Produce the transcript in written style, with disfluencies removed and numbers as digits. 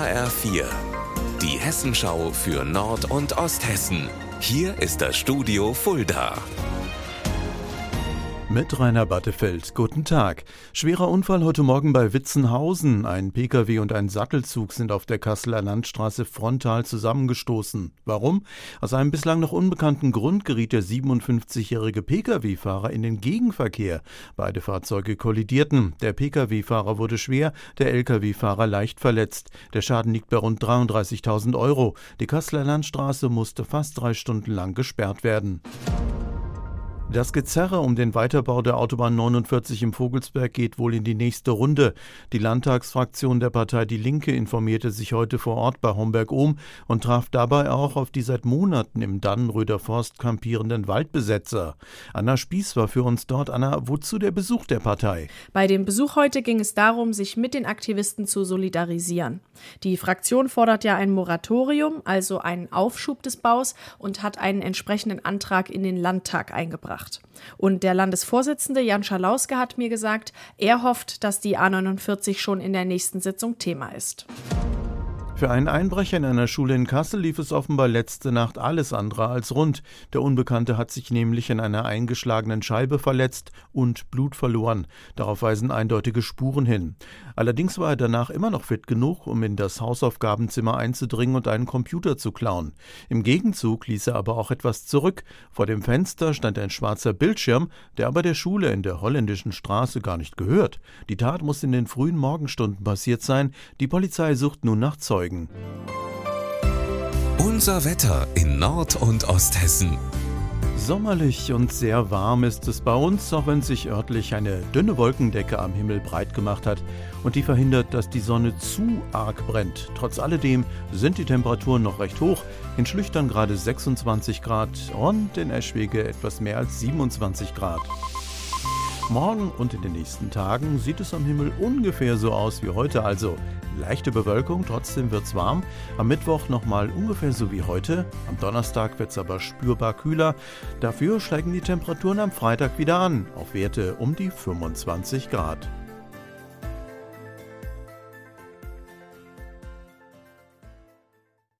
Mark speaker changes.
Speaker 1: HR4, die Hessenschau für Nord- und Osthessen. Hier ist das Studio Fulda.
Speaker 2: Mit Rainer Battefeld. Guten Tag. Schwerer Unfall heute Morgen bei Witzenhausen. Ein Pkw und ein Sattelzug sind auf der Kasseler Landstraße frontal zusammengestoßen. Warum? Aus einem bislang noch unbekannten Grund geriet der 57-jährige Pkw-Fahrer in den Gegenverkehr. Beide Fahrzeuge kollidierten. Der Pkw-Fahrer wurde schwer, der Lkw-Fahrer leicht verletzt. Der Schaden liegt bei rund 33.000 €. Die Kasseler Landstraße musste fast 3 Stunden lang gesperrt werden. Das Gezerre um den Weiterbau der Autobahn 49 im Vogelsberg geht wohl in die nächste Runde. Die Landtagsfraktion der Partei Die Linke informierte sich heute vor Ort bei Homberg-Ohm und traf dabei auch auf die seit Monaten im Dannenröder Forst kampierenden Waldbesetzer. Anna Spieß war für uns dort. Anna, wozu der Besuch der Partei?
Speaker 3: Bei dem Besuch heute ging es darum, sich mit den Aktivisten zu solidarisieren. Die Fraktion fordert ja ein Moratorium, also einen Aufschub des Baus, und hat einen entsprechenden Antrag in den Landtag eingebracht. Und der Landesvorsitzende Jan Schalauske hat mir gesagt, er hofft, dass die A49 schon in der nächsten Sitzung Thema ist.
Speaker 2: Für einen Einbrecher in einer Schule in Kassel lief es offenbar letzte Nacht alles andere als rund. Der Unbekannte hat sich nämlich an einer eingeschlagenen Scheibe verletzt und Blut verloren. Darauf weisen eindeutige Spuren hin. Allerdings war er danach immer noch fit genug, um in das Hausaufgabenzimmer einzudringen und einen Computer zu klauen. Im Gegenzug ließ er aber auch etwas zurück. Vor dem Fenster stand ein schwarzer Bildschirm, der aber der Schule in der Holländischen Straße gar nicht gehört. Die Tat muss in den frühen Morgenstunden passiert sein. Die Polizei sucht nun nach Zeugen.
Speaker 1: Unser Wetter in Nord- und Osthessen.
Speaker 2: Sommerlich und sehr warm ist es bei uns, auch wenn sich örtlich eine dünne Wolkendecke am Himmel breit gemacht hat und die verhindert, dass die Sonne zu arg brennt. Trotz alledem sind die Temperaturen noch recht hoch. In Schlüchtern gerade 26 Grad und in Eschwege etwas mehr als 27 Grad. Morgen und in den nächsten Tagen sieht es am Himmel ungefähr so aus wie heute, also leichte Bewölkung, trotzdem wird's warm. Am Mittwoch nochmal ungefähr so wie heute. Am Donnerstag wird's aber spürbar kühler. Dafür steigen die Temperaturen am Freitag wieder an, auf Werte um die 25 Grad.